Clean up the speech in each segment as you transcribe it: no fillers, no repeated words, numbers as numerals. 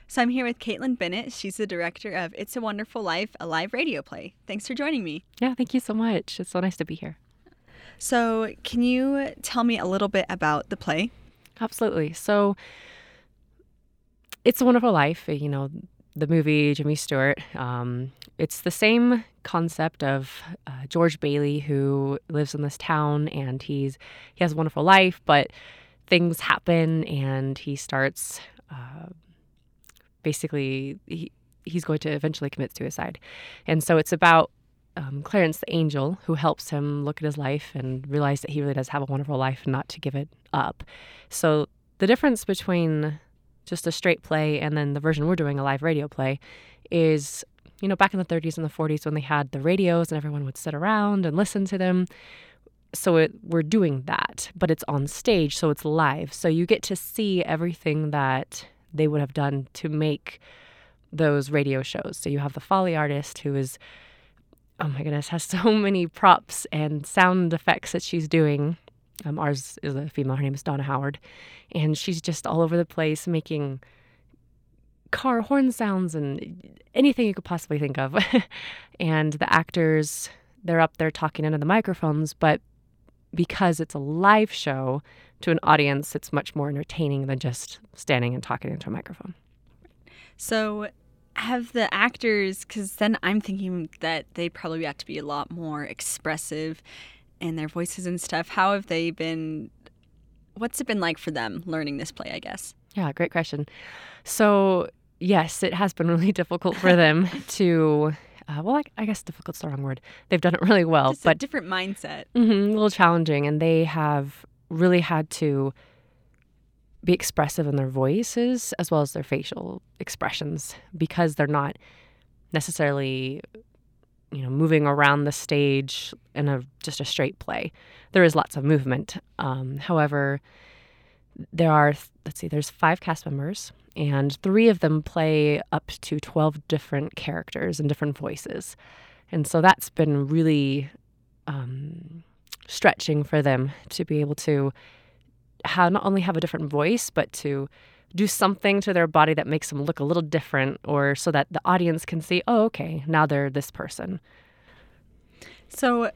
So I'm here with Caitlin Bennett. She's the director of It's a Wonderful Life, a live radio play. Thanks for joining me. Yeah, thank you so much. It's so nice to be here. So can you tell me a little bit about the play? Absolutely. So It's a Wonderful Life, the movie, Jimmy Stewart. It's the same concept of George Bailey, who lives in this town, and he has a wonderful life, but things happen and he starts basically he's going to eventually commit suicide. And so it's about Clarence the angel, who helps him look at his life and realize that he really does have a wonderful life and not to give it up. So the difference between just a straight play and then the version we're doing, a live radio play, is, back in the 30s and the 40s when they had the radios and everyone would sit around and listen to them. So we're doing that, but it's on stage, so it's live. So you get to see everything that they would have done to make those radio shows. So you have the Foley artist who is, oh my goodness, has so many props and sound effects that she's doing. Ours is a female. Her name is Donna Howard. And she's just all over the place making car horn sounds and anything you could possibly think of. And the actors, they're up there talking into the microphones, but because it's a live show to an audience, it's much more entertaining than just standing and talking into a microphone. So have the actors, because then I'm thinking that they probably have to be a lot more expressive in their voices and stuff. How have they been, what's it been like for them learning this play, I guess? Yeah, great question. So yes, it has been really difficult for them to, I guess difficult's the wrong word. They've done it really well. Just a different mindset. A little challenging, and they have really had to be expressive in their voices as well as their facial expressions, because they're not necessarily moving around the stage in just a straight play. There is lots of movement. However, there's 5 cast members, and 3 of them play up to 12 different characters and different voices. And so that's been really stretching for them to be able to not only have a different voice, but to do something to their body that makes them look a little different, or so that the audience can see, oh, okay, now they're this person. So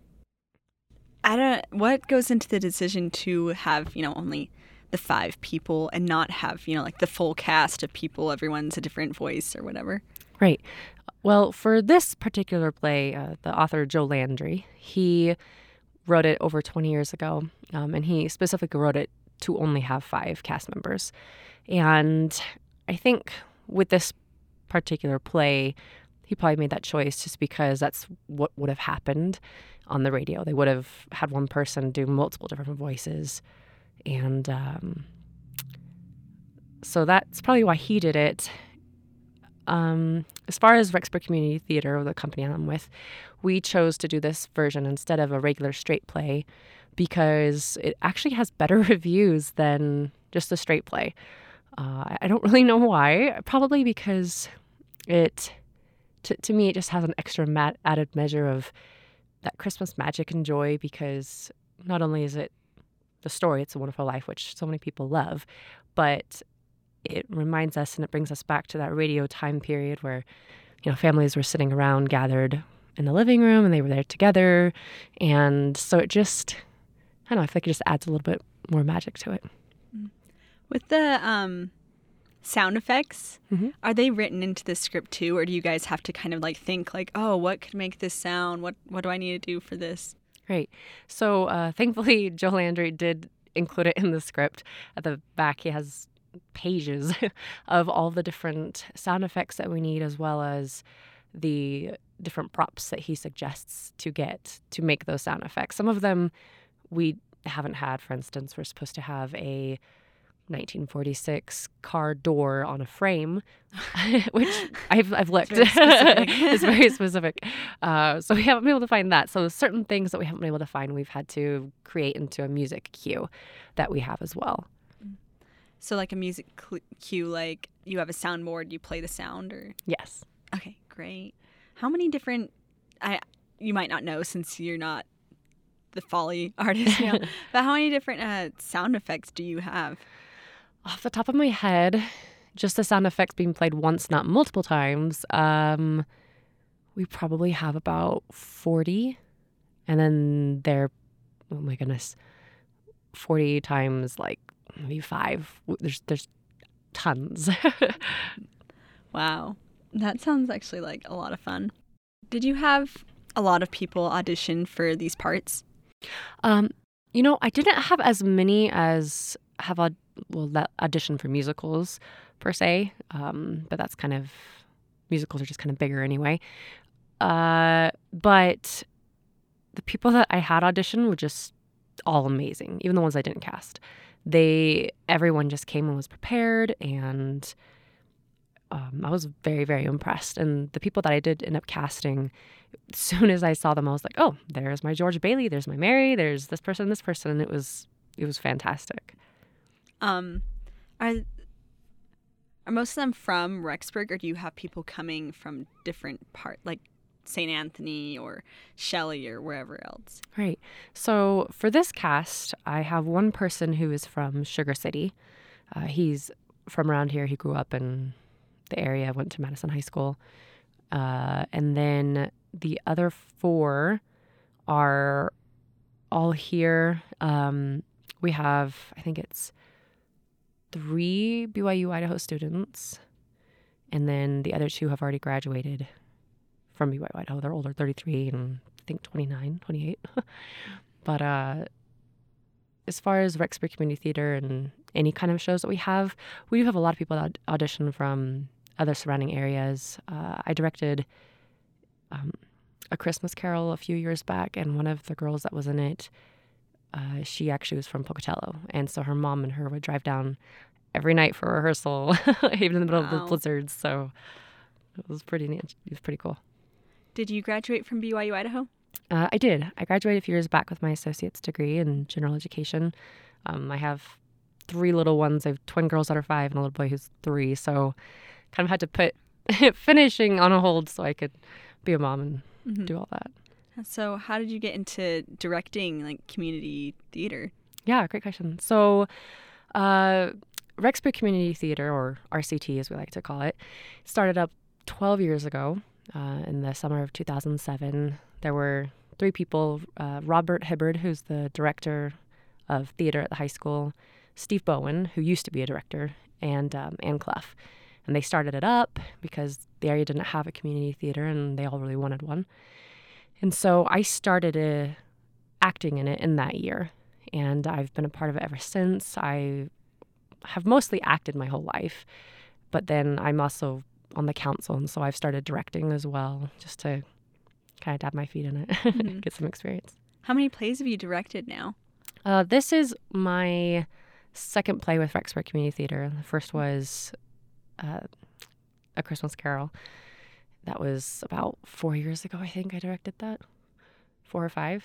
what goes into the decision to have, only the 5 people and not have, like the full cast of people, everyone's a different voice or whatever? Right. Well, for this particular play, the author Joe Landry, he wrote it over 20 years ago, and he specifically wrote it to only have 5 cast members. And I think with this particular play, he probably made that choice just because that's what would have happened on the radio. They would have had one person do multiple different voices. And so that's probably why he did it. As far as Rexburg Community Theater, the company I'm with, we chose to do this version instead of a regular straight play because it actually has better reviews than just a straight play. I don't really know why. Probably because to me, it just has an extra added measure of that Christmas magic and joy, because not only is it the story, It's a Wonderful Life, which so many people love, but it reminds us and it brings us back to that radio time period where, families were sitting around gathered in the living room and they were there together. And so it just, I don't know, I feel like it just adds a little bit more magic to it. With the sound effects, are they written into the script too, or do you guys have to kind of think oh, what could make this sound? What do I need to do for this? Right. So thankfully, Joe Landry did include it in the script. At the back, he has pages of all the different sound effects that we need, as well as the different props that he suggests to get to make those sound effects. Some of them we haven't had. For instance, we're supposed to have a 1946 car door on a frame, which I've looked. It's very specific. So we haven't been able to find that. So certain things that we haven't been able to find, we've had to create into a music cue that we have as well. So like a music cue, like you have a soundboard, you play the sound, or? Yes. Okay, great. How many different, you might not know since you're not the Foley artist, but how many different sound effects do you have? Off the top of my head, just the sound effects being played once, not multiple times, we probably have about 40. And then they're, oh my goodness, 40 times like maybe 5. There's tons. Wow. That sounds actually like a lot of fun. Did you have a lot of people audition for these parts? I didn't have as many as that audition for musicals per se, but that's kind of, musicals are just kind of bigger anyway. But the people that I had audition were just all amazing, even the ones I didn't cast. Everyone just came and was prepared, and I was very, very impressed. And the people that I did end up casting, as soon as I saw them, I was like, oh, there's my George Bailey, there's my Mary, there's this person, and it was fantastic. Are most of them from Rexburg, or do you have people coming from different parts, like St. Anthony or Shelley or wherever else? Right. So for this cast, I have one person who is from Sugar City. He's from around here. He grew up in the area, went to Madison High School. And then the other 4 are all here. We have, I think it's 3 BYU Idaho students. And then the other 2 have already graduated from BYU Idaho. They're older, 33 and I think 29, 28. But as far as Rexburg Community Theater and any kind of shows that we do have a lot of people that audition from other surrounding areas. I directed A Christmas Carol a few years back, and one of the girls that was in it, she actually was from Pocatello. And so her mom and her would drive down every night for rehearsal, even in the middle of the blizzards. So it was pretty neat. It was pretty cool. Did you graduate from BYU Idaho? I did. I graduated a few years back with my associate's degree in general education. I have 3 little ones. I have twin girls that are 5 and a little boy who's 3. So kind of had to put finishing on a hold so I could be a mom and do all that. So how did you get into directing, like, community theater? Yeah, great question. So Rexburg Community Theater, or RCT as we like to call it, started up 12 years ago in the summer of 2007. There were 3 people, Robert Hibbard, who's the director of theater at the high school, Steve Bowen, who used to be a director, and Ann Clough. And they started it up because the area didn't have a community theater and they all really wanted one. And so I started acting in it in that year. And I've been a part of it ever since. I have mostly acted my whole life. But then I'm also on the council, and so I've started directing as well, just to kind of dab my feet in it, get some experience. How many plays have you directed now? This is my second play with Rexburg Community Theater. The first was A Christmas Carol. That was about 4 years ago, I think I directed that. 4 or 5.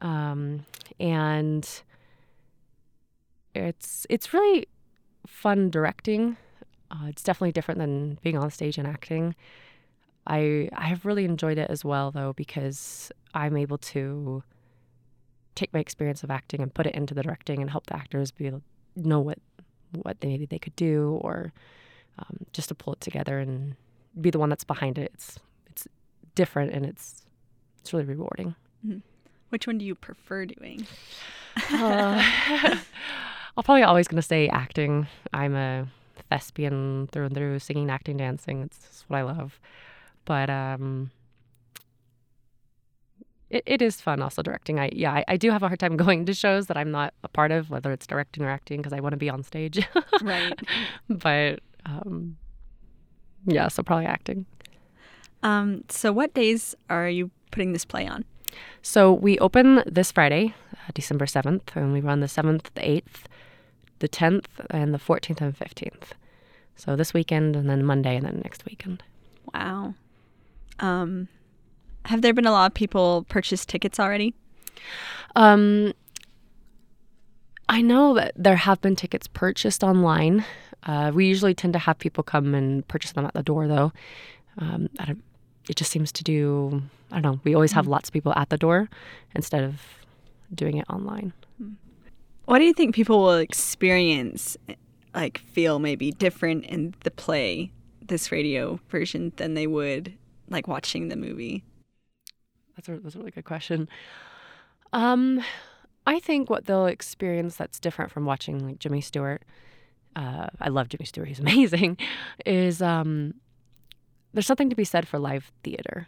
And it's really fun directing. It's definitely different than being on stage and acting. I have really enjoyed it as well, though, because I'm able to take my experience of acting and put it into the directing and help the actors be able to know what maybe they could do, or just to pull it together and be the one that's behind it. It's different, and it's really rewarding. Mm-hmm. Which one do you prefer doing? I'm probably always going to say acting. I'm a thespian through and through, singing, acting, dancing. It's just what I love. But it is fun also directing. I do have a hard time going to shows that I'm not a part of, whether it's directing or acting, because I want to be on stage. Right. But yeah, so probably acting. So what days are you putting this play on? So we open this Friday, December 7th, and we run the 7th, the 8th, the 10th, and the 14th and 15th. So this weekend, and then Monday, and then next weekend. Wow. Have there been a lot of people purchase tickets already? I know that there have been tickets purchased online. We usually tend to have people come and purchase them at the door, though. It just seems to do, I don't know, we always have lots of people at the door instead of doing it online. What do you think people will experience like feel maybe different in the play, this radio version, than they would like watching the movie? That's a really good question. I think what they'll experience that's different from watching like Jimmy Stewart, I love Jimmy Stewart, he's amazing, is there's something to be said for live theater.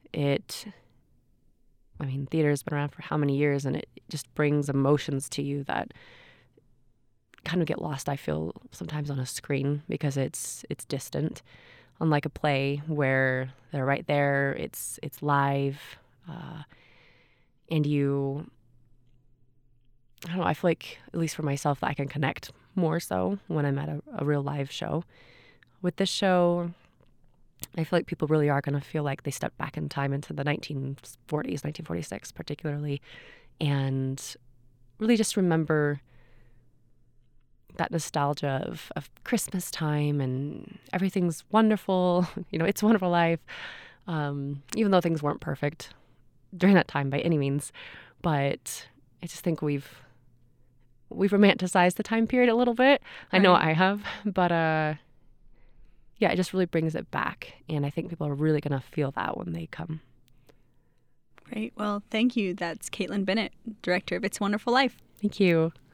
Theater's been around for how many years, and it just brings emotions to you that kind of get lost, I feel, sometimes on a screen because it's distant. Unlike a play where they're right there, it's live, and I don't know, I feel like, at least for myself, that I can connect more so when I'm at a real live show. With this show, I feel like people really are going to feel like they stepped back in time into the 1940s, 1946 particularly, and really just remember that nostalgia of Christmas time and everything's wonderful. It's a Wonderful Life, even though things weren't perfect during that time by any means. But I just think we've romanticized the time period a little bit. I know I have, but yeah, it just really brings it back. And I think people are really going to feel that when they come. Great. Well, thank you. That's Caitlin Bennett, director of It's a Wonderful Life. Thank you.